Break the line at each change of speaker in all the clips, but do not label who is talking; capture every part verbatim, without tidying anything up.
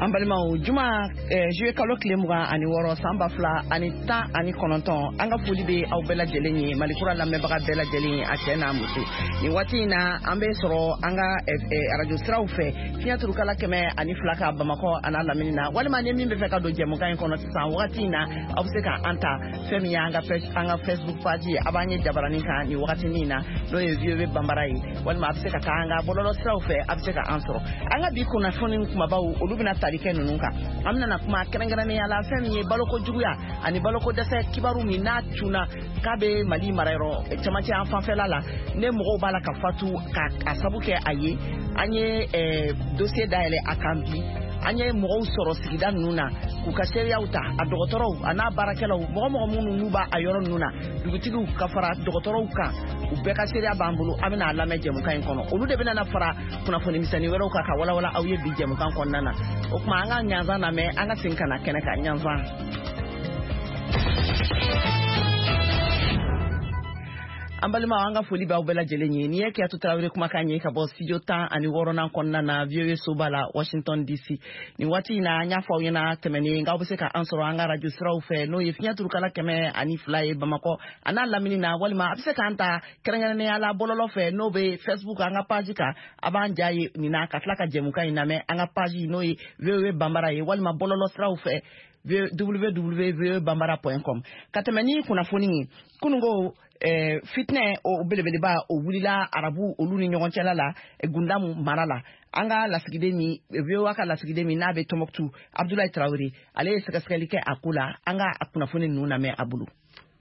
Ambalima juma juillet kalo tile mugan ani wɔɔrɔ san ba fila ani tan ani kɔnɔntɔn an ka foli bɛ aw bɛɛ lajɛlen ye Malikura lamɛnbaga bɛɛ lajɛlen a cɛ n'a muso ni waati in na an bɛ sɔrɔ an ka radio siraw fɛ fiɲɛ turukala kɛmɛ ani fila ka Bamakɔ ana lamini na walima ni min bɛ fɛ ka don jɛmukan in kɔnɔ sisan waati in na aw bɛ se ka an ta fɛn min an ka an ka Facebook page a b'an ye jabaranin kan ni waati in na n'o ye V O A Bambara ye walima a bɛ se ka taa an ka bɔlɔlɔ siraw fɛ a bɛ se ka an sɔrɔ an ka bi kunnafoni kumabaw olu bɛna tali kɛ ninnu kan an bɛna kuma kɛrɛnkɛrɛnnenya la fɛn min ye baloko juguya ani baloko dɛsɛ kibaru min n'a cunna k'a bɛ Mali marayɔrɔ cɛmancɛ an fanfɛla la ne mɔgɔw b'a la ka fatu ka a sabu kɛ a ye an ye dossier dayɛlɛ a kan bi an ye mɔgɔw sɔrɔ sigida ninnu na k'u ka seereyaw ta a dɔgɔtɔrɔw a n'a baarakɛlaw mɔgɔ mɔgɔ minnu n'u b'a a yɔrɔ ninnu na dugutigiw ka fara dɔgɔtɔrɔw kan u bɛɛ ka seereya b'an bolo an bɛna a lamɛn jɛmukan in kɔnɔ olu de bɛna na fara kunnafoni misɛnnin wɛrɛw kan ka walawala aw ye bi jɛmukan kɔnɔna na o tuma an ka ɲanzan lamɛn an ka segin ka na kɛnɛ kan ɲanzan. An balima an ka foli b'aw bɛɛ lajɛlen ye ni ye Kiyatu Tarawele kumakan ye ka bɔ studio tan ani wɔɔrɔnan kɔnɔna na V O A soba la Washington D C ni waati in na an y'a fɔ aw ɲɛna tɛmɛnen nka aw bɛ se ka an sɔrɔ an ka radio siraw fɛ n'o ye fiɲɛ turukala kɛmɛ ani fila ye Bamakɔ a n'a lamini na walima a bɛ se k'an ta kɛrɛnkɛrɛnnenya la bɔlɔlɔ fɛ n'o bɛ Facebook an ka page kan a b'an ja ye nin na ka tila ka jɛmukan in lamɛn an ka page n'o ye V O A Bambara ye walima bɔlɔlɔ siraw fɛ w w w point v o a bambara point com ka tɛmɛ ni kunnafoni ye kunungo Eh, fitnɛ o belebeleba o wulila arabu olu ni ɲɔgɔn cɛla la Gundamu mara la an ka lasigiden min V O A ka lasigiden min n'a bɛ Tɔnbɔkutu Abdulaye Traoré ale ye sɛgɛsɛgɛli kɛ a ko la an ka kunnafoni ninnu lamɛn a bolo.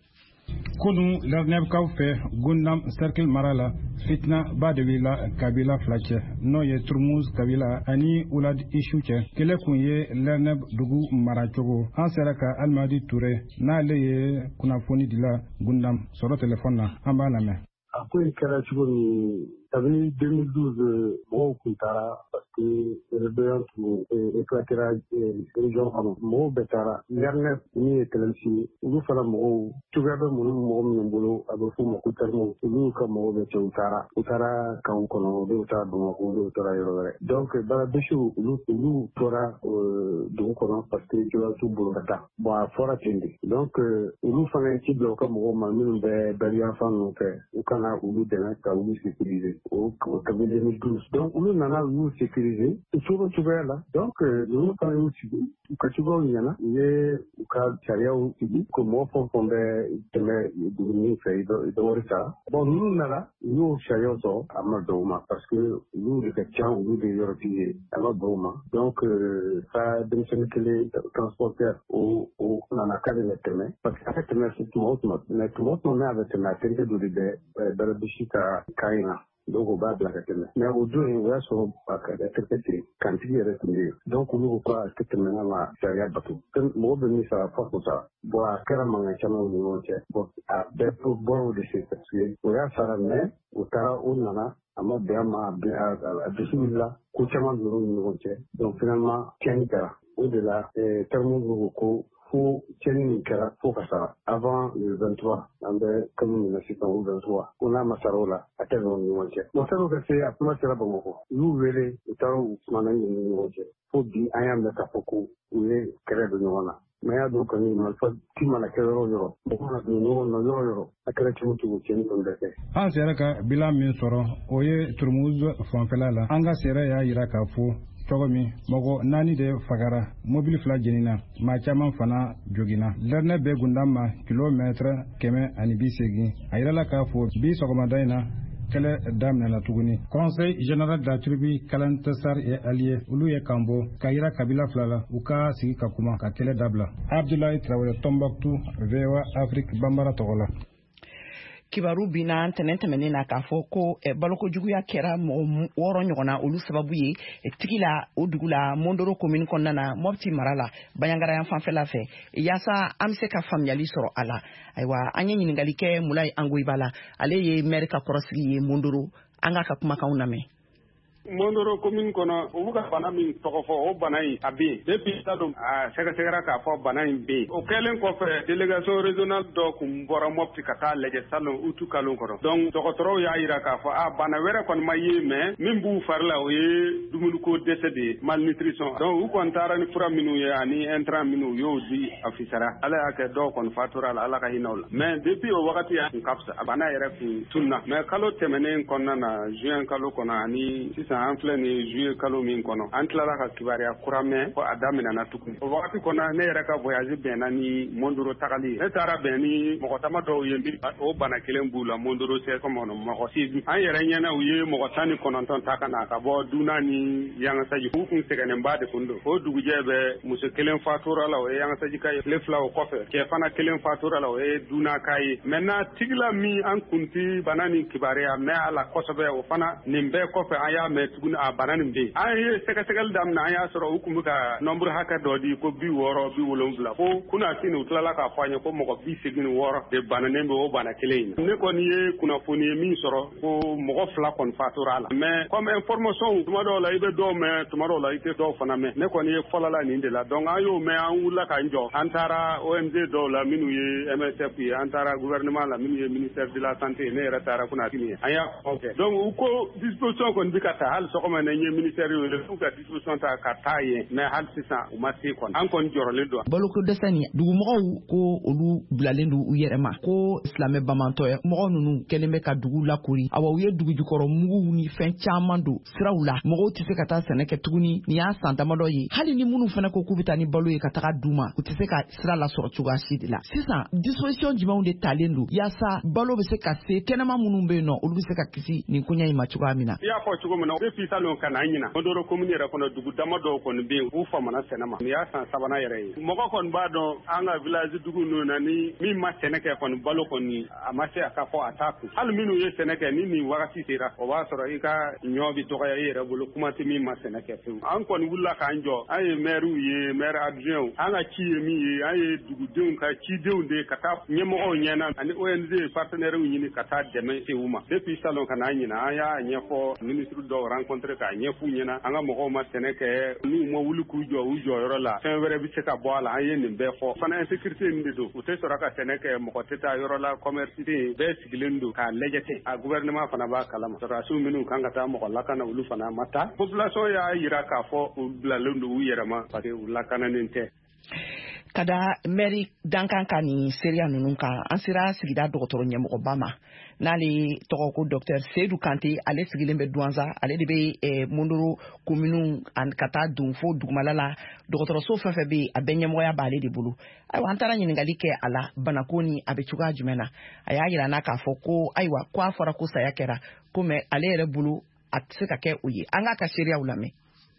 Kunu Lernebkaw fɛ Gundam Cercle mara la fitna ba de wila kabila fila cɛ n'o ye Turmuz kabila ani Ulad Ishu cɛ kɛlɛ kun ye Lerneb dugu maracogo an sera ka Alimadi Ture n'ale ye kunnafoni dila Gundam sɔrɔ telefɔni na an b'a lamɛn.
A ko in kɛra cogo min kabini deux mille douze mɔgɔw kun taara parce que rébellion tun éclatera région kɔnɔ mɔgɔw bɛɛ taara Lerneb min ye kɛlɛmisi ye olu fana mɔgɔw cogoya bɛ minnu mɔgɔ minnu bolo a bɛ f'u ma ko termes olu ka mɔgɔw bɛ cɛ u taara u taara kan kɔnɔ olu taara Bamakɔ olu taara yɔrɔ wɛrɛ donc Balabéchiw olu olu tora dugu kɔnɔ parce que cogoya t'u bolo ka taa bon a fɔra ten de donc olu fana ye ci bila u ka mɔgɔw ma minnu bɛ bɛriyafan ninnu fɛ u kana olu dɛmɛ ka olu sécuriser au kabini deux mille douze donc olu nana olu sécuriser u cogo cogoya la donc ninnu fana y'u sigi u ka cogoyaw ɲɛna u ye u ka sariyaw sigi ko mɔgɔ fɛn fɛn bɛ tɛmɛ dugu min fɛ i bɛ wari sara bon ninnu nana u y'o sariyaw sɔrɔ a ma bɛn u ma parce que olu de ka ca olu de yɔrɔtigi ye a ma bɛn u ma donc sa denmisɛnnin kelen transporteur o o nana k'ale bɛ tɛmɛ parce que a ka tɛmɛ tuma o tuma mais tuma o tuma n'a bɛ tɛmɛ a terikɛ dɔ de bɛ Balabéchi ka kan in na donc o b'a bila ka tɛmɛ mais o don o y'a sɔrɔ a ka terikɛ ten kantigi yɛrɛ tun bɛ yen donc olu ko a tɛ tɛmɛ n'a ma sariya bato mɔgɔ bɛ min sara fɔ k'o sara bon a kɛra mankan caman ni ɲɔgɔn cɛ bon a bɛɛ bɔra o de fɛ parce que o y'a sara mais o taara o nana a ma bɛn a ma a dusu wulila ko caman donn'o ni ɲɔgɔn cɛ donc finalement tiɲɛni kɛra o de la termes ko ko fo tiɲɛni min kɛra fo ka sara avant le vingt-trois an bɛ kalo min na sisan o vingt-trois ko n'a ma sara o la a tɛ n'o ni ɲɔgɔn cɛ bon sani ka se a kuma sera Bamakɔ u y'u wele u taara u kumana ni ɲɔgɔn cɛ fo bi an y'a mɛn k'a fɔ ko u ye kɛlɛ don ɲɔgɔn na mais y'a dɔn kɔni marifa ti mana kɛ yɔrɔ o yɔrɔ mɔgɔ mana don ɲɔgɔn na yɔrɔ o yɔrɔ a kɛra cogo cogo tiɲɛni kɔni bɛ kɛ.
An sera ka bilan min sɔrɔ o ye Turmuz fanfɛla la an ka sɛrɛ y'a jira k'a fɔ cogo min mɔgɔ naani de fagara mobili fila jenina maa caman fana joginna Lerneb bɛ Gundam ma kilomètre kɛmɛ ani bi seegin a yirala k'a fɔ bi sɔgɔmada in na kɛlɛ daminɛna tuguni conseil général de la tribu Kalantasar et alliés olu ye kan bɔ ka yira kabila fila la u ka sigi ka kuma ka kɛlɛ dabila Abdulaye Traoré Tɔnbɔkutu V O A Afrique Bambara tɔgɔ la.
Kibaru bina tɛnɛn tɛmɛnen na k'a fɔ ko baloko juguya kɛra mɔgɔ wɔɔrɔ ɲɔgɔnna olu sababu ye tigi la o dugu la Mondoro commune kɔnɔna na Mopti mara la Baɲangara yan fanfɛla fɛ yaasa an bɛ se ka faamuyali sɔrɔ a la ayiwa an ye ɲininkali kɛ Mulayi Angoyiba la ale ye maire ka kɔrɔsigi ye Mondoro an k'a ka kumakanw lamɛn.
Mondoro commune kono o buka bana min tɔgɔ fɔ o bana in a bɛ depuis ta don a sɛgɛsɛgɛra k'a fɔ bana in bɛ o kɛlen kɔfɛ délégation régionale dɔ kun bɔra Mopti ka taa lajɛ salon utu kalo kɔrɔ donc dɔgɔtɔrɔw y'a yira k'a fɔ a bana wɛrɛ kɔni ma ye mais min b'u fari la o ye dumuniko dɛsɛ de ye malnutrition donc u kɔni taara ni fura minnu ye ani intrant minnu y'o di a fisara ala y'a kɛ dɔw kɔni fatura la ala ka hinɛ o la mais depuis o wagati y'a kun ka fisa a bana yɛrɛ kun tunna mais kalo tɛmɛnen kɔnɔna na juin kalo kɔnɔ ani sisan an filɛ ni juillet kalo min kɔnɔ an tilala ka kibaruya kura mɛn fɔ a daminɛna tuguni o wagati kɔnɔ ne yɛrɛ ka voyage bɛnna ni Mondoro tagali ne taara bɛn ni mɔgɔ tama dɔw ye bi o bana kelen b'u la Mondoro se kɔmɔ mɔgɔ si an yɛrɛ ɲɛna u ye mɔgɔ tan ni kɔnɔntɔn ta ka na ka bɔ Duna ni Yangasaji u kun sɛgɛnnenba de kun don o dugujɛ bɛ muso kelen fatura la o ye Yangasaji ka ye tile fila o kɔfɛ cɛ fana kelen fatura la o ye Duna ka ye maintenant tigila min an kunti bana ni kibaruya mɛ a la kosɛbɛ o fana nin bɛɛ kɔfɛ an y'a mɛn tuguni a bana nin bɛ yen an ye sɛgɛsɛgɛli daminɛ an y'a sɔrɔ u kun bɛ ka nombre hakɛ dɔ di ko bi wɔɔrɔ bi wolonwula ko kunasini u tilala k'a fɔ an ye ko mɔgɔ bi segin wɔɔrɔ de bananen bɛ o bana kelen in na ne kɔni ye kunnafoni ye min sɔrɔ ko mɔgɔ fila kɔni fatura a la mais comme information tuma dɔw la i bɛ dɔw mɛn tuma dɔw la i tɛ dɔw fana mɛn ne kɔni ye fɔlɔla nin de la donc an y'o mɛn an wulila k'an jɔ an taara O M G dɔw la minnu ye M S F ye an taara gouvernement la minnu ye ministère de la santé ne yɛrɛ taara kunasini ye an y'a fɔ kɛ donc u ko disposition kɔni bɛ ka ta hali sɔgɔma ne ye ministère ye u ka disposition ta ka taa yen mais hali sisan u ma se kɔni an kɔni jɔrɔlen don
baloko dɛsɛ ni dugumɔgɔw ko olu bilalen don u yɛrɛ ma ko silamɛ bamantɔ ye mɔgɔw ninnu kɛlen bɛ ka dugu lakori awa u ye dugu jukɔrɔ muguw ni fɛn caman don siraw la mɔgɔw tɛ se ka taa sɛnɛ kɛ tuguni ni y'a san damadɔ ye hali ni minnu fana ko k'u bɛ taa ni balo ye ka taga d'u ma u tɛ se ka sira lasɔrɔ cogoya si de la sisan disposition jumɛnw de talen don yaasa balo bɛ se ka se kɛnɛma minnu bɛ yen nɔ olu bɛ se ka kisi nin koɲɛ in ma cogoya min na
i y'a fɔ cogo min na depuis salon ka na ɲina Mondoro commune yɛrɛ kɔnɔ dugu dama dɔw kɔni bɛ yen u famana sɛnɛ ma nin y'a san sabanan yɛrɛ ye mɔgɔ kɔni b'a dɔn an ka village dugu ninnu na ni min ma sɛnɛ kɛ kɔni balo kɔni a ma se a ka fɔ a t'a kun hali minnu ye sɛnɛ kɛ ni nin wagati sera o b'a sɔrɔ i ka ɲɔ bi dɔgɔya i yɛrɛ bolo kuma tɛ min ma sɛnɛ kɛ fewu an kɔni wulila k'an jɔ an ye maire ye maire adjoint an ka ci ye min ye an ye dugudenw ka cidenw de ka taa ɲɛmɔgɔw ɲɛna ani O N G partenaires ɲini ka taa dɛmɛ se u ma depuis salon ka na ɲina an y'a ɲɛfɔ ministre dɔw rencontré k'a ɲɛf'u ɲɛna an ka mɔgɔw ma sɛnɛ kɛ n'u ma wuli k'u jɔ u jɔyɔrɔ la fɛn wɛrɛ bɛ se ka bɔ a la an ye nin bɛɛ fɔ fana insécurité nin de don u tɛ sɔrɔ ka sɛnɛ kɛ mɔgɔ tɛ taa yɔrɔ la commerce tɛ bɛɛ sigilen don k'a lajɛ ten a gouvernement fana b'a kalama sɔrɔdasiw minnu kan ka taa mɔgɔ lakana olu fana ma taa population y'a yira k'a fɔ u bilalen don u yɛrɛ ma parce que u lakananen tɛ
kada mairie dankan ka nin seereya ninnu kan an sera sigida dɔgɔtɔrɔ ɲɛmɔgɔba ma n'ale tɔgɔ ko docteur Seydou Kante ale sigilen bɛ Douanza ale de bɛ eh, Mondoro commune ka taa don fo dugumala la dɔgɔtɔrɔso fɛn fɛn bɛ yen a bɛɛ ɲɛmɔgɔya b'ale de bolo ayiwa an taara ɲininkali kɛ a la banako ni a bɛ cogoya jumɛn na a y'a jira n'a k'a fɔ ko ayiwa ko a fɔra ko saya kɛra ko mais ale yɛrɛ bolo a tɛ se ka kɛ o ye an k'a ka seereyaw lamɛn.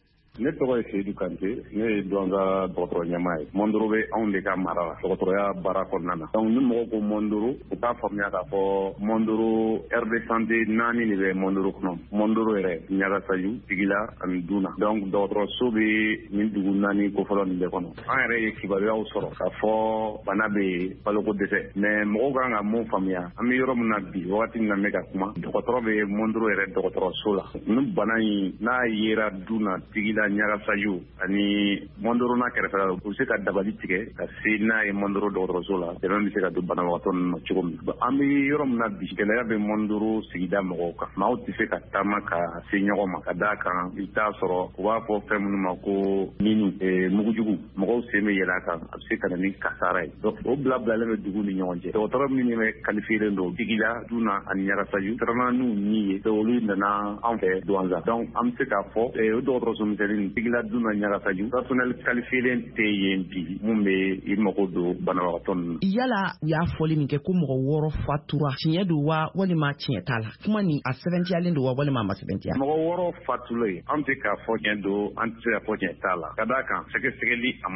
Ne tɔgɔ ye Seydou Kante ne ye Douanza dɔgɔtɔrɔ ɲɛmaa ye Mondoro bɛ anw de ka mara la dɔgɔtɔrɔya baara kɔnɔna na donc ni mɔgɔw ko Mondoro u t'a faamuya k'a fɔ Mondoro aire de santé naani de bɛ Mondoro kɔnɔ Mondoro yɛrɛ Ɲagasaju Tigila ani Duna donc dɔgɔtɔrɔso bɛ nin dugu naani kofɔlɔ nin bɛɛ kɔnɔ an yɛrɛ ye kibaruyaw sɔrɔ k'a fɔ bana bɛ yen baloko dɛsɛ mais mɔgɔw kan ka mun faamuya an bɛ yɔrɔ min na bi wagati min na ne ka kuma dɔgɔtɔrɔ bɛ Mondoro yɛrɛ dɔgɔtɔrɔso la ni bana in n'a yera Duna Tigila Ɲagasaju ani Mondoro n'a kɛrɛfɛ la u bɛ se ka dabali tigɛ ka se n'a ye Mondoro dɔgɔtɔrɔso la dɛmɛ bɛ se ka don banabagatɔ ninnu ma cogo min an bɛ yɔrɔ min na bi gɛlɛya bɛ Mondoro sigida mɔgɔw kan maaw tɛ se ka taama ka se ɲɔgɔn ma ka d'a kan i t'a sɔrɔ u b'a fɔ fɛn minnu ma ko minu mugujugu mɔgɔw sen bɛ yɛlɛ a kan a bɛ se ka na ni kasara ye donc o bila bilalen bɛ dugu ni ɲɔgɔn cɛ dɔgɔtɔrɔ minnu bɛ kalifiyelen don Tigila Duna ani Ɲagasaju taara n'u ni ye olu nana anw fɛ Douanza donc an bɛ se k'a fɔ o dɔgɔtɔrɔso misɛnnin Tigila Duna Ɲagasaju personnel qualifié tɛ yen bi mun bɛ i mago don banabagatɔ ninnu.
Yala u y'a fɔli min kɛ ko mɔgɔ wɔɔrɔ fatura tiɲɛ don wa walima tiɲɛ t'a la kuma ni a sɛbɛntiyalen don wa walima a ma sɛbɛntiya.
Mɔgɔ wɔɔrɔ fatula ye an tɛ k'a fɔ tiɲɛ don an tɛ se k'a fɔ tiɲɛ t'a la ka d'a kan sɛgɛsɛgɛli a ma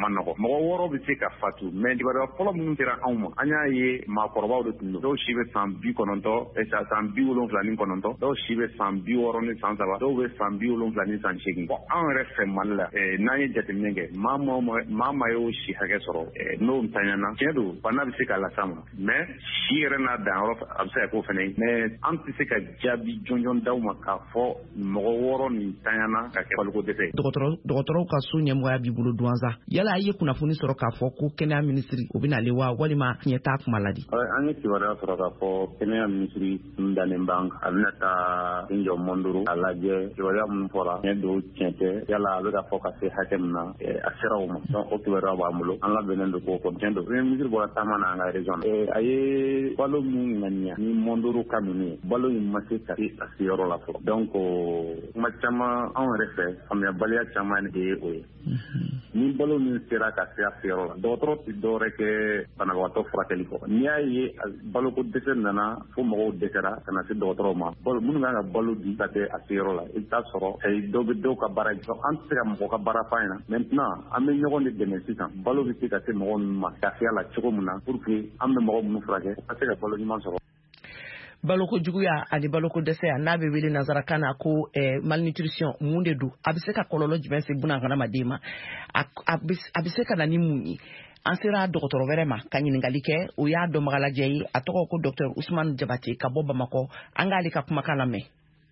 man nɔgɔ mɔgɔ wɔɔrɔ bɛ se ka fatu mais kibaruya fɔlɔ minnu kɛra anw ma an y'a ye maakɔrɔbaw de tun don dɔw si bɛ san bi kɔnɔntɔn san bi wolonfila ni kɔnɔntɔn dɔw si bɛ san bi wɔɔrɔ ni san saba dɔw bɛ san bi wolonfila ni san seegin bon anw yɛrɛ fɛ Mali la n'an ye jateminɛ kɛ maa maa ma y'o si hakɛ sɔrɔ n'o ntanyana tiɲɛ don bana bɛ se k'a las'a ma mais si yɛrɛ n'a danyɔrɔ a bɛ se ka k'o fana ye mais an tɛ se ka jaabi jɔnjɔn d'aw ma k'a fɔ mɔgɔ wɔɔrɔ nin tanyana ka kɛ baloko dɛsɛ
dɔgɔtɔrɔw ka so ɲɛmɔgɔya b'i bolo Duwanza yala a ye kunnafoni sɔrɔ k'a fɔ ko kɛnɛya minisiri o bɛ nale wa walima tiɲɛ t'a kuma la di
an ye kibaruya sɔrɔ k'a fɔ kɛnɛya minisiri tun dalen b'an kan a bɛna taa Sinjɔ Mondoro a lajɛ kibaruya minnu fɔra tiɲɛ don tiɲɛ tɛ yala a bɛ ka fɔ ka se hakɛ min na a sera o ma donc o kibaruya b'an bolo an labɛnnen don k'o fɔ tiɲɛ don premier ministre bɔra taama na an ka région na a ye balo min ŋaniya ni Mondoro ka ninnu ye balo in ma se ka se a seyɔrɔ la fɔlɔ donc kuma caman anw yɛrɛ fɛ faamuyabaliya caman de ye o ye ni balo min sera ka se a seyɔrɔ la dɔgɔtɔrɔ tɛ dɔwɛrɛ kɛ banabagatɔ furakɛli kɔ n'i y'a ye baloko dɛsɛ nana fo mɔgɔw dɛsɛra ka na se dɔgɔtɔrɔw ma minnu kan ka balo di ka kɛ a seyɔrɔ la i bɛ taa sɔrɔ dɔw bɛ dɔw ka baara an tɛ se ka mɔgɔ ka baara fa ɲɛna maintenant an bɛ ɲɔgɔn de dɛmɛ sisan balo bɛ se ka se mɔgɔ minnu ma lafiya la cogo min na pour que an bɛ mɔgɔ minnu furakɛ ka se ka balo ɲuman sɔrɔ
baloko juguya ani baloko dɛsɛ n'a bɛ wele nanzarakan na ko malnutrition mun de don a bɛ se ka kɔlɔlɔ jumɛn se buna hadamaden ma a bɛ se ka na ni mun ye an sera dɔgɔtɔrɔ wɛrɛ ma ka ɲininkali kɛ o y'a dɔnbaga lajɛ ye a tɔgɔ ko docteur Usman Jabate ka bɔ Bamakɔ an k'ale ka kumakan lamɛn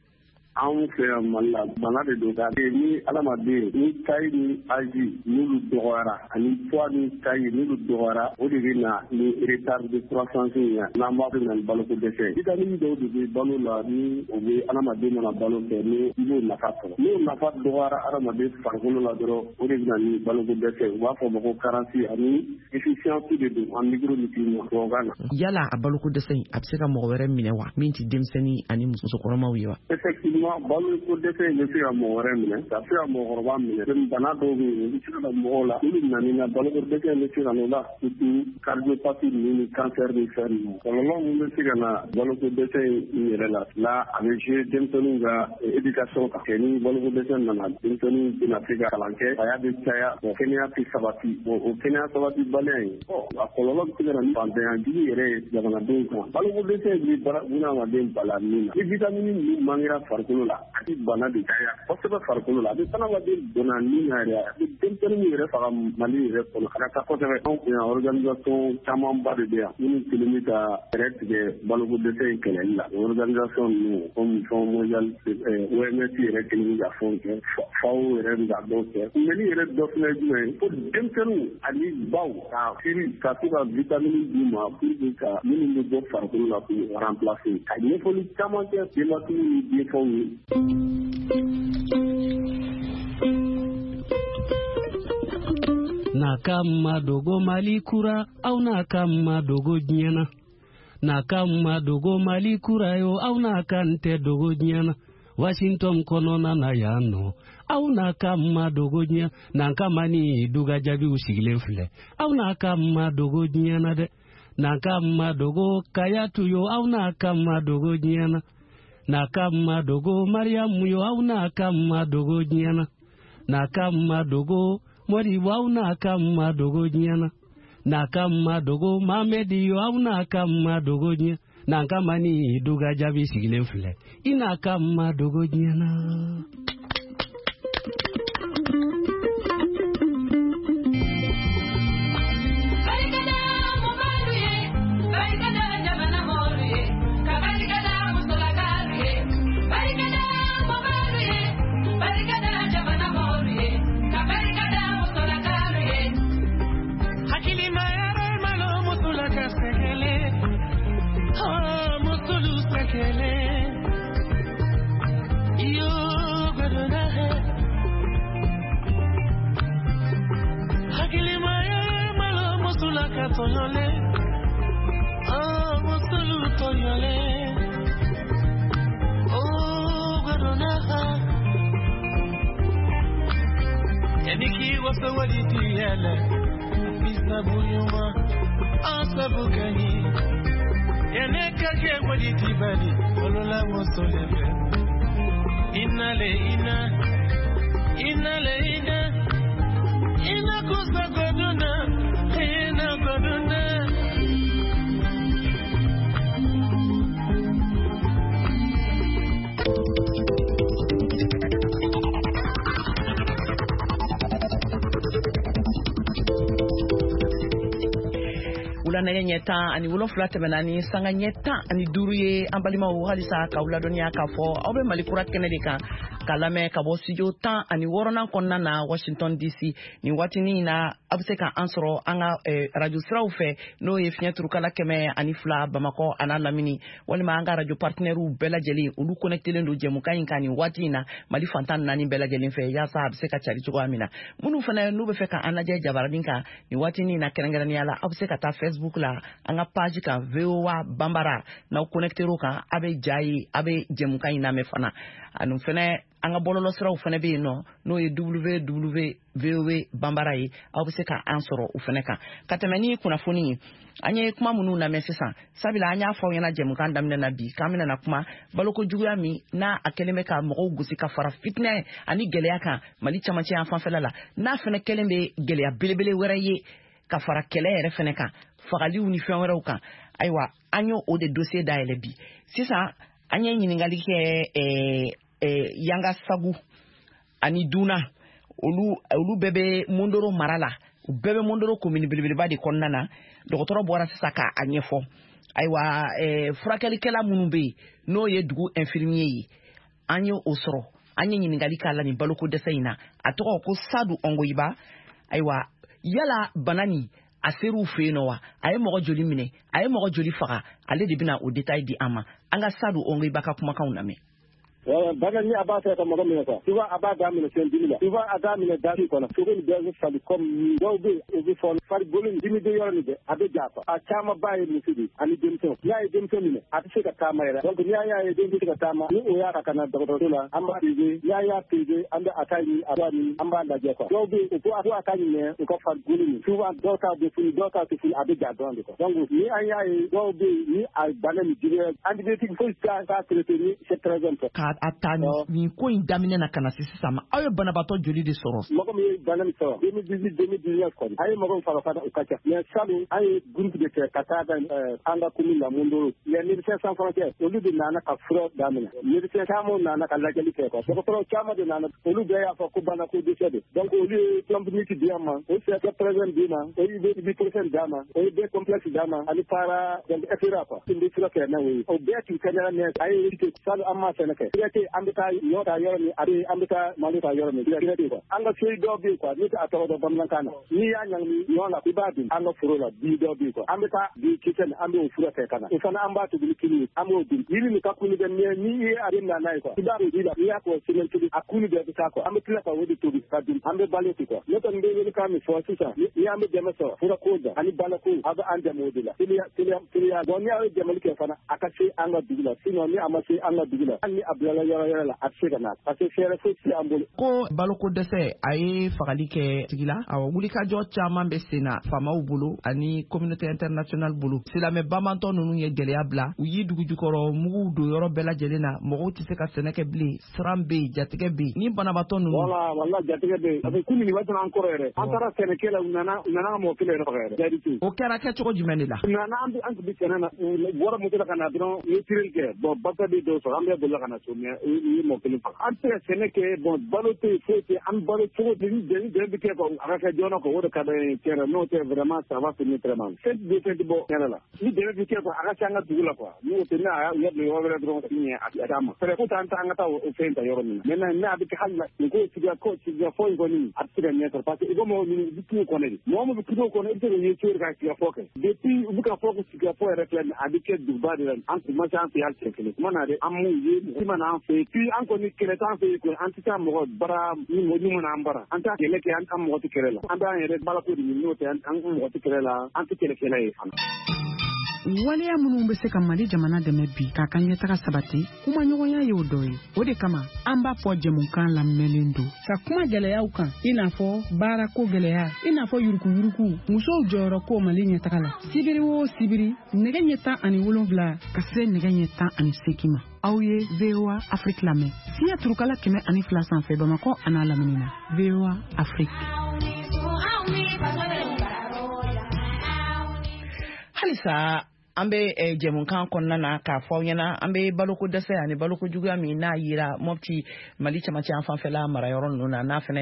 anw fɛ yan Mali la bana de don ka ni adamaden ni tayi ni aji n'olu dɔgɔyara ani poids ni tayi n'olu dɔgɔyara o de bɛ na ni retard de croissance ye n'an b'a fɔ na ni baloko dɛsɛ vitamine dɔw de bɛ balo la ni o bɛ adamaden mana balo kɛ ni i b'o nafa sɔrɔ n'o nafa dɔgɔyara adamaden farikolo la dɔrɔn o de bɛ na ni baloko dɛsɛ u b'a fɔ ma ko carence ani insuffisance de don en micronutrients tubabukan na.
Yala a baloko dɛsɛ in a bɛ se ka mɔgɔ wɛrɛ minɛ wa min tɛ denmisɛnnin ani musokɔrɔmaw ye wa.
Effectivement baloko dɛsɛ in bɛ se ka mɔgɔ wɛrɛ minɛ ka se ka mɔgɔkɔrɔba minɛ bana dɔw bɛ yen u bɛ se ka mɔgɔw la olu na ni na baloko dɛsɛ in bɛ se ka n'o la surtout cardiopathie ninnu ni cancer ni fɛn ninnu kɔlɔlɔ min bɛ se ka na baloko dɛsɛ in yɛrɛ la la a bɛ jouer denmisɛnninw ka éducation kan kɛ ni baloko dɛsɛ nana denmisɛnninw bɛna se ka kalan kɛ a y'a bɛ caya kɛnɛya tɛ sabati o kɛnɛya sabati baliya in a kɔlɔlɔ bɛ se ka na ni fantanya jugu yɛrɛ ye jamanadenw kan baloko dɛsɛ in bɛ bunahadamaden bala min na ni vitamine ninnu mangera farikolo la a bɛ bana de caya kosɛbɛ farikolo la a bɛ adamaden donna min na yɛrɛ a bɛ denmisɛnnin yɛrɛ faga Mali yɛrɛ kɔnɔ a ka taa kosɛbɛ anw fɛ yan organisation camanba de bɛ yan minnu kelen bɛ ka fɛɛrɛ tigɛ baloko dɛsɛ in kɛlɛli la organisation ninnu comme Fonds mondial O M S yɛrɛ kelen bɛ ka fɛnw kɛ F A O yɛrɛ bɛ ka dɔw kɛ kunbɛnni yɛrɛ dɔ fana ye jumɛn ye ko denmisɛnninw ani baw ka firi ka to ka vitamine d'u ma pour que ka minnu bɛ bɔ farikolo la k'u remplacer ka ɲɛfɔli caman kɛ denbatigiw ni denfaw ye.
Na kama dogo malikura au na kama dogo nyana na kama dogo malikura yo au na kante dogo nyana Washington konona na yano au na kama dogo nyana na kama ni duga jabi usigile fle au na kama dogo nyana de na kama dogo kayatu yo au na kama dogo nyana na kama dogo Mariamu yo au na kama dogo nyana na kama dogo Mori wau na kama dogo nyana na kama dogo Mamedi yo au na kama dogo nyana na kama ni duga jabi sigile fle ina kama dogo nyana.
Toyole, oh, musulu toyole, oh, garonaha. Yaniki wasa walidi yele, bisa buyuma, asa bukani. Yaneka ke walidi bali, olola mosolebe. Inale ina, inale ina, ina kusago.
sera nɛgɛ ɲɛ tan ani wolonfila tɛmɛna ni sanga ɲɛ tan ani duuru ye an balimaw halisa k'aw ladɔnniya k'a fɔ aw bɛ Mali kura kɛnɛ de kan k'a lamɛn ka bɔ studio tan ani wɔɔrɔnan kɔnɔna na Washington D C nin waatinin in na a bɛ se ka an sɔrɔ an ka radio siraw fɛ n'o ye fiɲɛ turukala kɛmɛ ani fila Bamakɔ a n'a lamini walima an ka radio partenaires bɛɛ lajɛlen olu connectelen don jɛmukan in kan nin waati in na Mali fantan naani bɛɛ lajɛlen fɛ yaasa a bɛ se ka cari cogoya min na minnu fana n'u bɛ fɛ ka an lajɛ jabaranin kan nin waatinin na kɛrɛnkɛrɛnnenya la aw bɛ se ka taa Facebook la an ka page kan V O A Bambara n'aw connecter'o kan a bɛ ja ye a bɛ jɛmukan in lamɛn fana ani fana an ka bɔlɔlɔ siraw fana bɛ yen nɔ n'o ye w w w v o a Bambara ye aw bɛ se ka an sɔrɔ o fana kan ka tɛmɛ ni kunnafoni ye an ye kuma minnu lamɛn sisan sabula an y'a fɔ aw ɲɛna jɛmukan daminɛ na bi k'an bɛna na kuma balokojuguya min n'a a kɛlen bɛ ka mɔgɔw gosi ka fara fitinɛ ani gɛlɛya kan Mali camancɛ yan fanfɛla la n'a fana kɛlen bɛ gɛlɛya belebele wɛrɛ ye ka fara kɛlɛ yɛrɛ fana kan fagaliw ni fɛn wɛrɛw kan ayiwa an y'o o de dossier dayɛlɛ bi sisan an ye ɲininkali kɛ ɛɛ Yanga Sagu ani Duna olu olu bɛɛ bɛ Mondoro mara la u bɛɛ bɛ Mondoro commune belebeleba de kɔnɔna na dɔgɔtɔrɔ bɔra sisan ka a ɲɛfɔ ayiwa ɛɛ furakɛlikɛla minnu bɛ yen n'o ye dugu infirmier ye an ye o sɔrɔ an ye ɲininkali k'a la nin baloko dɛsɛ in na a tɔgɔ ko Sadu Ongoyiba ayiwa yala bana nin a ser'u fɛ yen nɔ wa a ye mɔgɔ joli minɛ a ye mɔgɔ joli faga ale de bɛna o détail di an ma an ka Sadu Ongoyiba ka kumakanw lamɛn.
Baga ni a b'a fɛ ka mɔgɔ minɛ quoi souvent a b'a daminɛ fɛn dimi la souvent a b'a minɛ dasi kɔnɔ sogo ni bɛɛ bɛ fali comme dɔw bɛ yen o bɛ fɔ farikolo ni dimi bɛ yɔrɔ min bɛɛ a bɛ ja quoi a caman ba ye muso de ani denmisɛnw n'i y'a ye denmisɛn minɛ a tɛ se ka taama yɛrɛ donc n'i y'a ye den tɛ se ka taama ni o y'a ka ka na dɔgɔtɔrɔso la an b'a pese n'i y'a y'a pese an bɛ a ta ɲini a b'a ɲini an b'a lajɛ quoi dɔw bɛ yen o ko a ko a ka ɲinɛ u ka farikolo ni souvent dɔw ta bɛ funu dɔw ta tɛ funu a bɛ ja dɔrɔn de quoi donc ni an y'a ye dɔw bɛ yen ni a bana ni jiriya antibiotique foyi t'a t'a traité ni c'est très important
k'a a ta nin ko in daminɛ na ka na se sisan ma aw ye banabaatɔ joli de sɔrɔ
mɔgɔ min ye bana min sɔrɔ deux mille dix-huit deux mille dix-neuf kɔni a ye mɔgɔ min faga fana o ka ca mais salo an ye groupe de kɛ ka taa an ka commune la Mondoro les médecins sans frontières olu de nana ka fura daminɛ médecins caman nana ka lajɛli kɛ quoi dɔgɔtɔrɔ caman de nana olu bɛɛ y'a fɔ ko bana ko dɛsɛ de donc olu ye plombique di an ma o c'est présent di ma o ye ibuprofène d'a ma o ye B complexe d'a ma ani para donc et cetera quoi n bɛ fura kɛ n'a ye o bɛɛ tun kɛnɛya mais a ye salo an ma fɛnɛ kɛ traité an bɛ taa ɲɔ ta yɔrɔ min a bɛ an bɛ taa malo ta yɔrɔ min traité quoi an ka feuille dɔw bɛ yen quoi ne tɛ a tɔgɔ dɔn bamanankan na n'i y'a ɲagami ɲɔ la i b'a dun an ka foro la bi dɔw bɛ yen quoi an bɛ taa bi kisɛ nin an bɛ o fura kɛ ka na o fana an b'a tobi kini an b'o dun yiri nin ka kuni bɛ mais n'i ye a bɛ na n'a ye quoi i b'a dɔn ji la n'i y'a kɔ semaine kelen a kuni bɛɛ bɛ taa quoi an bɛ tila ka o de tobi ka dun an bɛ balo ten quoi ne kɔni bɛ wele kan min fɔ sisan ni an bɛ dɛmɛ sɔrɔ fura ko da ani baloko a bɛ an dɛmɛ o de la teliya teliya teliya bon ni a ye dɛmɛli kɛ fana a ka se an ka dugu la sinon ni a ma se an ka dugu la hali ni a bilala yɔrɔ yɔrɔ la a tɛ se ka na parce que fɛɛrɛ foyi tɛ an bolo.
ko baloko dɛsɛ a ye fagali kɛ tigi la awɔ wulikajɔ caman bɛ sen na faamaw bolo ani communauté internationale bolo silamɛ bamantɔ ninnu ye gɛlɛya bila u y'i dugu jukɔrɔ muguw don yɔrɔ bɛɛ lajɛlen na mɔgɔw tɛ se ka sɛnɛ kɛ bilen siran bɛ yen jatigɛ bɛ yen ni banabaatɔ ninnu.
wala wala jatigɛ bɛ yen parce que kunun waati an kɔrɔ yɛrɛ an taara sɛnɛkɛ la u nana u nana mɔgɔ kelen yɛrɛ faga yɛrɛ jaabi
o kɛra kɛcogo jumɛn de la.
u nana an bɛ an tun bɛ sɛnɛ na bɔra moto la ka na dɔrɔn u ye tireli kɛ bon basa bɛ dɔw sɔrɔ an bɛɛ bolila ka na so mais u ye mɔgɔ kelen faga an tɛ se ka sɛnɛ kɛ bon balo tɛ yen foyi tɛ an balo cogo di ni deni deni bɛ kɛ quoi a ka kɛ joona quoi o de ka d'an ye tiɲɛ n'o tɛ vraiment ça va finir très mal fɛn bɛ fɛn tɛ bɔ tiɲɛ la ni deni bɛ kɛ quoi a ka se an ka dugu la quoi n'o tɛ ne a y'a bila yɔrɔ wɛrɛ dɔrɔn sin ye a d'a ma fɛrɛ ko t'an ta an ka taa o fɛn ta yɔrɔ min na maintenant ne a bɛ kɛ hali la nin ko sigiya ko sigiya fɔ in kɔni a tɛ se ka ɲɛ sɔrɔ parce que i ko mɔgɔ min bɛ kungo kɔnɔ de mɔgɔ min bɛ kungo kɔnɔ i bɛ se ka ye cogo ka sigiya fɔ kɛ depuis u bɛ ka fɔ ko sigiya fɔ yɛrɛ filɛ nin a bɛ kɛ duguba de la an tun ma se an fɛ hali cɛ kelen kuma na de an m'u ye mɔgɔ ma na an fɛ yen puis an kɔni kɛlɛ t'an fɛ yen quoi an tɛ taa mɔgɔ bara ni mɔgɔ ɲuman an bara an t'a kɛlɛ kɛ an mɔgɔ tɛ kɛlɛ la an b'an yɛrɛ balako de ɲini n'o tɛ an mɔgɔ tɛ kɛlɛ la an tɛ kɛlɛkɛla ye fana.
waleya minnu bɛ se ka Mali jamana dɛmɛ bi k'a ka ɲɛtaga sabati kuma ɲɔgɔnya ye o dɔ ye o de kama an b'a fɔ jɛmukan lamɛnlen don ka kuma gɛlɛyaw kan i n'a fɔ baarako gɛlɛya i n'a fɔ yuruguyurugu musow jɔyɔrɔ ko Mali ɲɛtaga la sibiri o sibiri nɛgɛ ɲɛ tan ani wolonwula ka se nɛgɛ ɲɛ tan ani seegin ma aw ye V O A Afrique lamɛn siya turukala kɛmɛ ani fila sanfɛ Bamakɔ a n'a lamini na V O A Afrique.
halisa an bɛ jɛmukan kɔnɔna na k'a fɔ aw ɲɛna an bɛ baloko dɛsɛ ani baloko juguya min n'a yira Mopti Mali cɛmancɛ yan fanfɛla marayɔrɔ ninnu na n'a fɛnɛ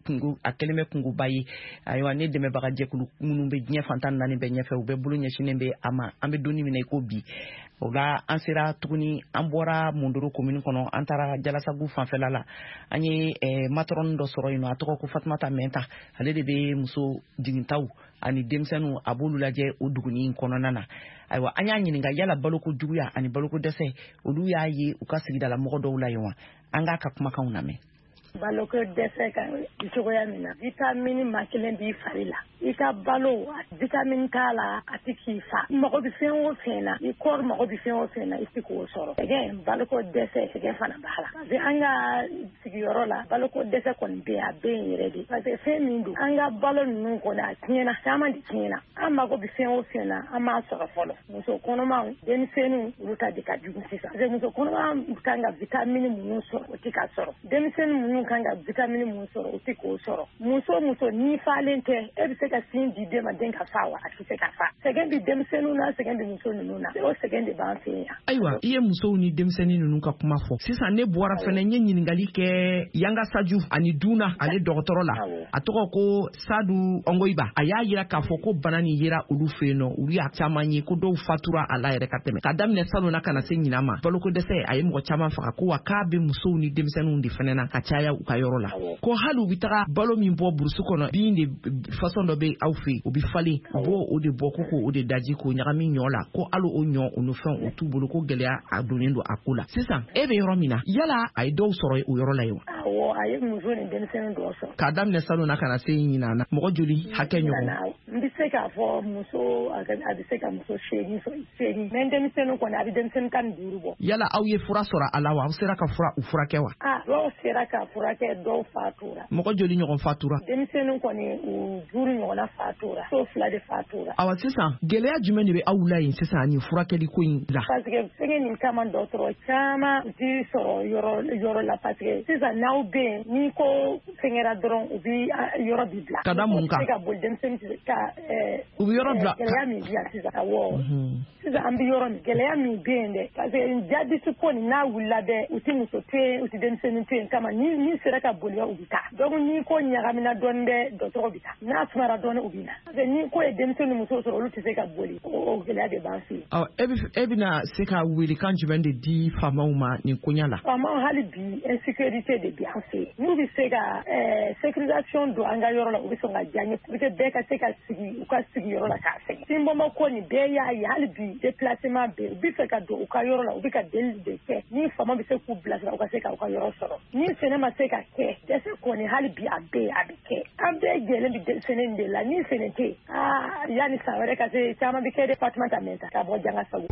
kungu a kelen bɛ kunguba ye ayiwa ne dɛmɛbaga jɛkulu minnu bɛ diɲɛ fantan naani bɛɛ ɲɛfɛ u bɛ bolo ɲɛsinnen bɛ a ma an bɛ donni minɛ i ko bi o la an sera tuguni an bɔra Munduru commune kɔnɔ an taara Jalasagu fanfɛla la an ye matron dɔ sɔrɔ yen nɔ a tɔgɔ ko Fatumata Mɛnta ale de bɛ muso jigintaw ani denmisɛnninw a b'olu lajɛ o duguni kɔnɔna na ayiwa an y'a ɲininka yala baloko juguya ani baloko dɛsɛ olu y'a ye u ka sigidala mɔgɔ dɔw la yen wa an k'a ka kumakanw lamɛn.
Baloko dɛsɛ ka cogoya min na vitamine ma kelen b'i fari la i ka balo vitamine t'a la a tɛ k'i fa mago bɛ fɛn o fɛn na i kɔri mago bɛ fɛn o fɛn na i tɛ k'o sɔrɔ sɛgɛn baloko dɛsɛ sɛgɛn fana b'a la parce que an ka sigiyɔrɔ la baloko dɛsɛ kɔni bɛ yen a bɛ yen yɛrɛ de parce que fɛn min don an ka balo ninnu kɔni a tiɲɛna caman de tiɲɛna an mago bɛ fɛn o fɛn na an m'a sɔrɔ fɔlɔ muso kɔnɔmaw denmisɛnninw olu ta de ka jugu sisan parce que muso kɔnɔma kan ka vitamine minnu sɔrɔ o tɛ ka sɔrɔ denmisɛnnin minnu kan ka vitamine mun sɔrɔ o tɛ k'o sɔrɔ muso muso ni falen tɛ e bɛ se ka sin di den ma den ka fa wa a tɛ se ka fa sɛgɛn bɛ denmisɛnninw na sɛgɛn bɛ muso ninnu na o sɛgɛn de b'an fɛ yan.
Ayiwa i ye musow ni denmisɛnnin ninnu ka kuma fɔ sisan ne bɔra fɛnɛ n ye ɲininkali kɛ Yanga Saju ani Duna ale dɔgɔtɔrɔ la a tɔgɔ ko Sadu Ongoiba a y'a yira k'a fɔ ko bana nin yera olu fɛ yen nɔ olu y'a caman ye ko dɔw fatura a la yɛrɛ ka tɛmɛ ka daminɛ salon na ka na se ɲinan ma baloko dɛsɛ a ye mɔgɔ caman faga ko wa k'a bɛ musow ni denmisɛnninw de fɛnɛ na ka caya u ka yɔrɔ la ko hali u bɛ taga balo min bɔ burusu kɔnɔ bin de façon dɔ bɛ aw fɛ u bɛ falen u b'o o de bɔ ko k'o de daji k'o ɲagami ɲɔ la ko hali o ɲɔ o n'o fɛn o t'u bolo ko gɛlɛya a donnen don a ko la sisan e bɛ yɔrɔ min na yala a ye dɔw sɔrɔ o yɔrɔ la ye wa.
Awɔ a ye muso ni denmisɛnnin dɔw sɔrɔ. K'a
daminɛ salon na ka na se ɲinan na mɔgɔ joli hakɛ ɲɔgɔn.
N bɛ se k'a fɔ muso a bɛ se ka muso seegin sɔrɔ seegin mɛ denmisɛnnin kɔni a bɛ denmisɛnnin tan ni duuru bɔ.
Yala aw ye fura sɔrɔ a la wa aw sera ka fura u furakɛ wa.
Ah dɔw sera ka furakɛ dɔw fatura.
Mɔgɔ joli ɲɔgɔn fatura.
Denmisɛnnin kɔni u duuru ɲɔgɔnna fatura so fila de fatura.
Awa sisan gɛlɛya jumɛn de bɛ aw la yen sisan ani furakɛli ko in la.
Parce que fɛngɛ nin caman dɔgɔtɔrɔ caman u tɛ sɔrɔ yɔrɔ yɔrɔ la parce que sisan n'aw bɛ yen ni ko fɛngɛra dɔrɔn u bɛ yɔrɔ bi bila.
Ka da mun kan.
U bɛ se ka boli denmisɛnnin ka
u bɛ yɔrɔ bila.
Gɛlɛya min bɛ yan sisan awɔ. Sisan an bɛ yɔrɔ min gɛlɛya min bɛ yen dɛ parce que jadisi ko nin n'a wulila dɛ u tɛ muso to yen u tɛ denmisɛnnin to yen kama ni ni sera ka boli u bɛ taa donc ni ko ɲagamina dɔɔni dɛ dɔgɔtɔrɔ bɛ taa n'a sumara dɔɔni u bɛ na parce que ni ko ye denmisɛnnin ni muso sɔrɔ olu tɛ se ka boli o gɛlɛya de b'an fɛ yen.
Ɔ e bɛ e bɛna se ka welekan jumɛn de di faamaw ma nin koɲa la.
Faamaw hali bi insécurité de bɛ an fɛ yen n'u bɛ se ka sécurisation don an ka yɔrɔ la u bɛ sɔn ka diya n ye pour que bɛɛ ka se ka sigi u ka sigi yɔrɔ la k'a sɛgɛn sinbɔnbɔ ko nin bɛɛ y'a ye hali bi déplacement bɛ u bɛ fɛ ka don u ka yɔrɔ la u bɛ ka delili de kɛ ni faama bɛ se k'u bilasira u ka se ka u ka yɔrɔ sɔrɔ ni sɛnɛ ma se ka kɛ dɛsɛ kɔni hali bi a bɛ a bɛ kɛ an bɛɛ jɛlen bɛ sɛnɛ de la ni sɛnɛ tɛ yen aa yanni san wɛrɛ ka se caman bɛ kɛ de Fatumata Mɛnta ka bɔ Jangasago.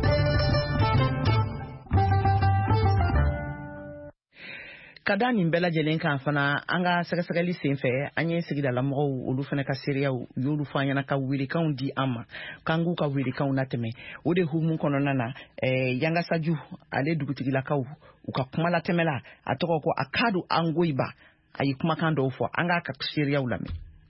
Ka da nin bɛɛ lajɛlen kan fana an ka sɛgɛsɛgɛli sen fɛ an ye sigidalamɔgɔw olu fana ka seereyaw u y'olu fɔ an ɲɛna ka welekanw di an ma k'an k'u ka welekanw latɛmɛ o de hukumu kɔnɔna na Yanga Saju ale dugutigilakaw u ka kuma latɛmɛ la a tɔgɔ ko Akadu Angoiba a ye kumakan dɔw fɔ an k'a ka seereyaw lamɛn.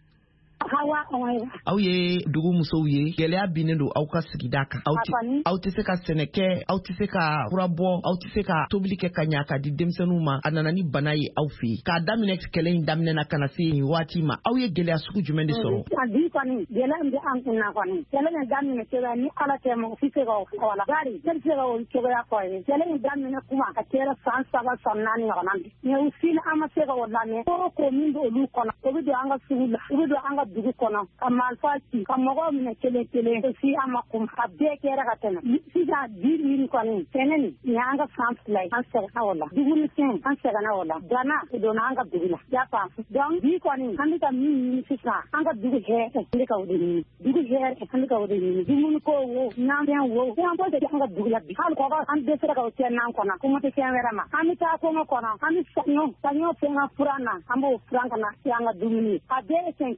Aw ye dugu musow ye gɛlɛya binnen don aw ka sigida kan aw tɛ se ka sɛnɛ kɛ aw tɛ se ka fura bɔ aw tɛ se ka tobili kɛ ka ɲa ka di denmisɛnninw ma a nana ni bana ye aw fɛ yen k'a daminɛ kɛlɛ in daminɛ na ka na se nin waati ma aw ye gɛlɛya sugu jumɛn de sɔrɔ.
A bi kɔni gɛlɛya min bɛ an kun na kɔni kɛlɛ in daminɛ cogoya ni ala tɛ mɔgɔ si se ka o fɔ la bari ne bɛ se ka o cogoya fɔ ye kɛlɛ in daminɛ kuma a kɛra san saba san naani ɲɔgɔnna bi mɛ u si an ma se ka o lamɛn ko ko min bɛ olu kɔnɔ o bɛ don an ka sugu la o bɛ don an ka dugu kɔnɔ ka marifa ci ka mɔgɔw minɛ kelen kelen si an ma kun a bɛɛ kɛra ka tɛmɛ sisan bi min kɔni sɛnɛ nin nin an ka san fila ye an sɛgɛnna o la dumuni fɛn an sɛgɛnna o la bana o donna an ka dugu la y'a faamu donc bi kɔni an bɛ ka min ɲini sisan an ka dugu hɛrɛ an bɛ ka o de ɲini dugu hɛrɛ an bɛ ka o de ɲini dumuni ko wo nafɛn wo fɛn bɛɛ de an ka dugu la bi hali kɔkɔ an bɛ se ka o cɛ n'an kɔnɔ ko tɛ fɛn wɛrɛ ma an bɛ taa kɔngɔ kɔnɔ an bɛ saɲɔ saɲɔ fɛn ka furan na an b'o furan ka na se an ka dumuni a bɛɛ ye cɛn cɛn ye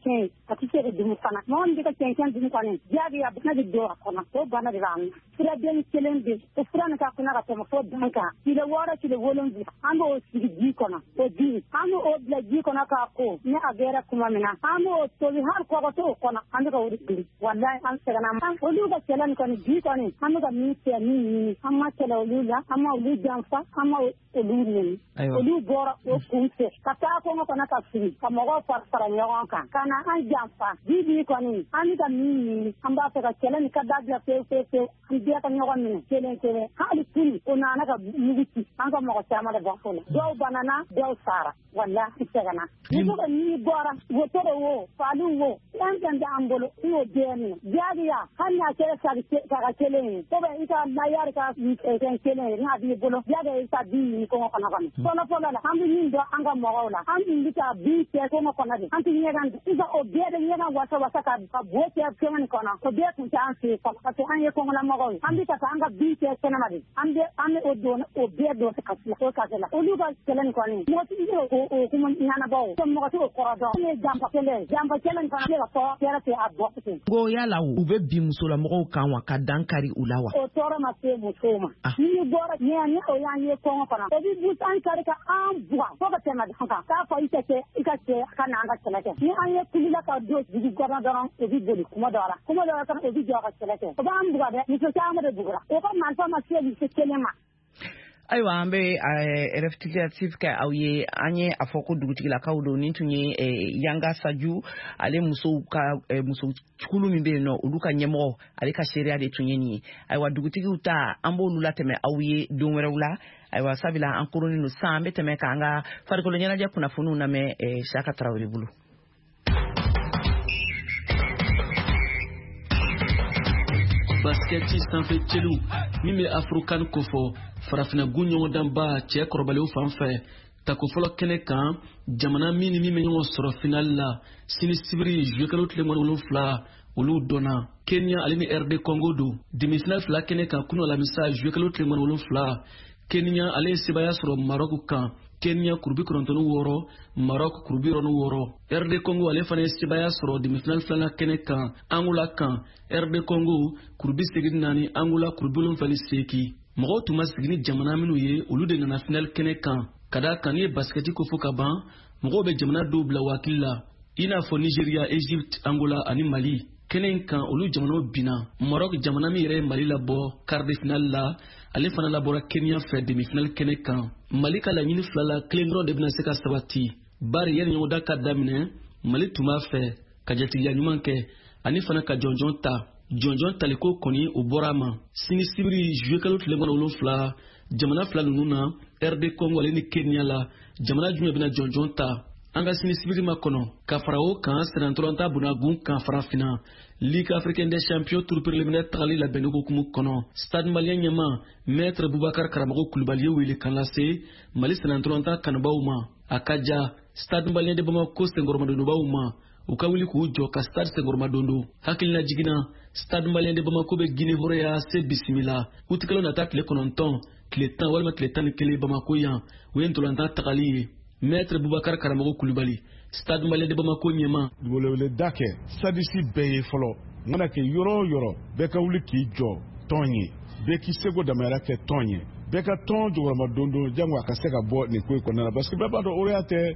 ati se de mu fana mo ndi ka cenken dum ko ni jabi ya bana de do ko na ko bana de ram sira den kelen de o furana ka kuna ka to fo danka ile wora ile wolon di ando o sigi di ko na o di ando o bla di ko na ka ko ne agera kuma mina ando o to har ko ko to ko na ando ka uri di wallahi an sera na ma o lu ka kelen ko ni di ko ni ando ka mi se ni ni amma kala olula amma olu jamfa amma olu ni olu bora o kunse ka ta ko ko na ka sigi ka mo ko far fara nyawan kan kana an jamfa di di ko ni ando ka mi ni amba ka kelen ka dadla pe pe pe an dia ka nyawan ni kelen kelen hali tuni o na na ka mugiti an ka mo ko chama da bafo do banana do sara wallahi segana ni ko ni bora wo to wo falu wo an kan da ambolo o deni jagiya hanna kere sa ka kelen ko be ita na yar ka kan kelen na di bolo jaga ita di ni ko ko na kan so na pola la ambi ni do anga mo wala ambi ita bi te ko ko na di anti ni gan ita o be de ni na wasa wasa ka ka bo te ke man ko na ko be kun ta an se ko ka te an ye ko na mo ko ambi ta anga bi te ke na ma di ambi ambi o do o be do ka ko ka la o lu ga kelen ko ni mo ti o o ko man ina na bawo ko mo ko ko do ni jamba kelen jamba kelen ko na ko kera te abbo
go yala u be bi musola mo kan wa ka dankari ulawa
o toro ma se musoma ni bora ni ani o ya ni ko ko na o bi bu san kare ka am bua ko ka tema ka ka fa ite ke ika ke ka na anga tele ke ni an ye kulila ka do di ko na doron o bi boli kuma dora kuma dora ka o bi jo ka tele ke o ba am bua de ni so ta ma de bugura o ko man fa ma se ni se kelema
aywa ambe reflective ka awye anye afoko dugutigila ka udo nintunye yanga saju ale muso ka muso chukulu mimbe no uluka nyemo ale ka sheria de tunye ni aywa dugutigi uta ambo lula teme awye donwere ula aywa sabila ankoroni no sambe teme ka anga farikolo nyana je kuna funu na me shaka Traoré bulu
basketiste sanfɛ celu min bɛ afrokan kofɔ farafina gun ɲɔgɔn danba cɛ kɔrɔbalew fan fɛ tako fɔlɔ kɛnɛ kan jamana min ni min bɛ ɲɔgɔn sɔrɔ finali la sini sibiri juillet tile wolonwula olu dɔnna Kenya ale ni R D Congo do demi-finale fila kɛnɛ kan kunu alamisa juillet tile wolonwula Kenya ale ye sebaya sɔrɔ Maroc kan Kenya kurubi kɔnɔntɔn ni wɔɔrɔ Maroc kurubi yɔrɔ ni wɔɔrɔ R D Congo ale fana ye sebaya sɔrɔ demi-finale filanan kɛnɛ kan Angola kan R D Congo kurubi segin naani Angola kurubi wolonwula ni seegin mɔgɔw tun ma sigi ni jamana minnu ye olu de nana finale kɛnɛ kan ka da kan ni ye basketi ko fo ka ban mɔgɔw bɛ jamana dɔw bila wakili la i n'a fɔ Nigeria, Egypte, Angola ani Mali kɛnɛ in kan olu jamanaw binna Maroc jamana min yɛrɛ ye Mali labɔ quart de finale la ale fana labɔra Kenya fɛ demi-finale kɛnɛ kan Mali ka laɲini fila la kelen dɔrɔn de bɛna se ka sabati bari yanni ɲɔgɔndan ka daminɛ Mali tun b'a fɛ ka jatigiya ɲuman kɛ ani fana ka jɔnjɔn ta jɔnjɔn taliko kɔni o bɔra a ma sini sibiri juillet tile wolonwula jamana fila ninnu na R D Congo ale ni Kenya la jamana jumɛn bɛna jɔnjɔn ta an ka sini sibiri ma kɔnɔ ka fara o kan sɛnɛntɔrɔnta bunnagun kan farafina Ligue africaine des champions tour préliminaire tagali labɛnni hukumu kɔnɔ stade malien ɲɛma maître Boubacar Karamɔgɔ Kulibali ye wele kan lase Mali sɛnɛntɔrɔnta kanubaw ma a ka ja stade malien de Bamako senkɔrɔmadondobaw ma u ka wuli k'u jɔ ka stade senkɔrɔmadondo hakilina jiginna stade malien de Bamako bɛ Guinée hɔrɔnya se bisimila utikɛlaw nata tile kɔnɔntɔn tile tan walima tile tan ni kelen Bamako yan u ye ntolantan tagali ye maître Boubacar Karamɔgɔ Kulibali stade malien de Bamako ɲɛma
welewele da kɛ sadisi bɛɛ ye fɔlɔ mana kɛ yɔrɔ o yɔrɔ bɛɛ ka wuli k'i jɔ tɔn ye bɛɛ k'i seko damayira kɛ tɔn ye bɛɛ ka tɔn jɔyɔrɔma don don jango a ka se ka bɔ nin ko in kɔnɔna na parce que bɛɛ b'a dɔn o y'a tɛ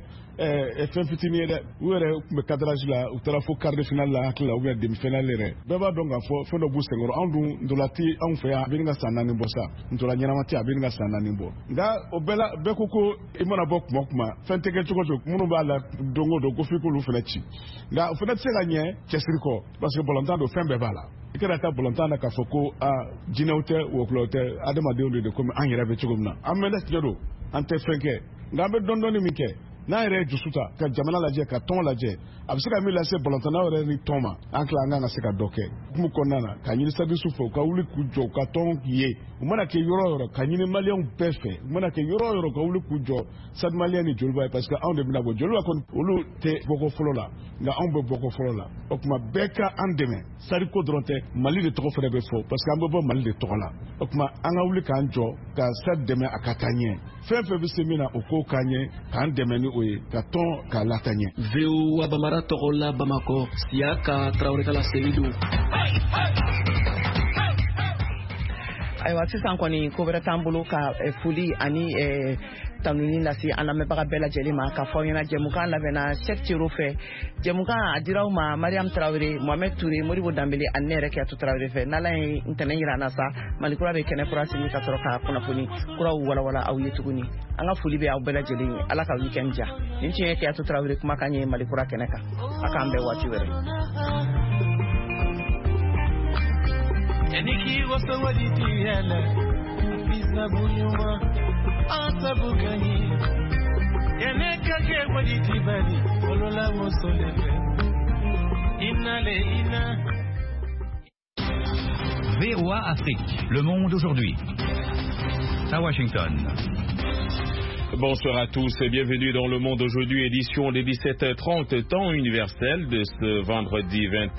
fɛn fitinin ye dɛ u yɛrɛ tun bɛ cadrage la u taara fo quart de finale la hakili la ou bien demi finale yɛrɛ bɛɛ b'a dɔn k'a fɔ fɛn dɔ b'u senkɔrɔ anw dun ntola tɛ anw fɛ yan a bɛ nin ka san naani bɔ sa ntola ɲɛnama tɛ a bɛ nin ka san naani bɔ nka o bɛɛ la bɛɛ ko ko i mana bɔ kuma o kuma fɛn tɛ kɛ cogo cogo minnu b'a la don o don ko f'i k'olu fana ci nka o fana tɛ se ka ɲɛ cɛsiri kɔ parce que bɔlɔntan don fɛn bɛɛ b'a la i kana taa bɔlɔntan na k'a fɔ ko aa jinɛw tɛ wɔkulɔw tɛ adamadenw de don komi an yɛrɛ bɛ cogo min na an mɛn tigɛ don an tɛ fɛn kɛ nka an bɛ dɔɔnin min kɛ n'a yɛrɛ ye dusu ta ka jamana lajɛ ka tɔn lajɛ a bɛ se ka min lase bɔlɔntanaw yɛrɛ ni tɔn ma an tila an kan ka se ka dɔ kɛ hukumu kɔnɔna na ka ɲini sadisu fɛ u ka wuli k'u jɔ u ka tɔn ye u mana kɛ yɔrɔ o yɔrɔ ka ɲini maliyɛnw bɛɛ fɛ u mana kɛ yɔrɔ o yɔrɔ ka wuli k'u jɔ sadi maliyɛn ni joliba ye parce que anw de bɛna bɔ joliba kɔni olu tɛ bɔkɔ fɔlɔ la nka anw bɛ bɔkɔ fɔlɔ la o tuma bɛɛ ka an dɛmɛ sadiko dɔrɔn tɛ mali de tɔgɔ fana bɛ fɔ parce que an bɛ bɔ mali de tɔgɔ la o tuma an ka wuli k'an jɔ ka sadi dɛmɛ a ka taa ɲɛ fɛn fɛn bɛ se min na o k'o k'an ɲɛ k'an dɛmɛ ni o ye ka tɔn k'a lataaɲɛ.
V O wa Bamara tɔgɔ la Bamakɔ Siaka Traoré ka la Selidu.
Ayiwa sisan kɔni ko wɛrɛ t'an bolo ka foli ani tanuni lase an lamɛnbaga bɛɛ lajɛlen ma ka fɔ ɲɛna jɛmukan labɛnna Cheick Thioro fɛ jɛmukan a dira u ma Mariam Traoré Mohamed Touré Modibo Dambele ani ne yɛrɛ Kiyatu Traoré fɛ n'Ala ye ntɛnɛn yira an na sa Malikura bɛ kɛnɛ kura sigi ka sɔrɔ ka kunnafoni kuraw walawala aw ye tuguni an ka foli bɛ aw bɛɛ lajɛlen ye Ala ka weekend diya nin tun ye Kiyatu Traoré kumakan ye Malikura kɛnɛ kan a k'an bɛɛ waati wɛrɛ.
Eniki wasawadi tiyala Bisa bunyuma Anta bukani Yaneka ke wadi tibali Olola mosolefe Inale ina
V O A Afrique, le monde aujourd'hui. À Washington.
Bonsoir à tous et bienvenue dans Le Monde aujourd'hui, édition des dix-sept heures trente, temps universel de ce vendredi vingt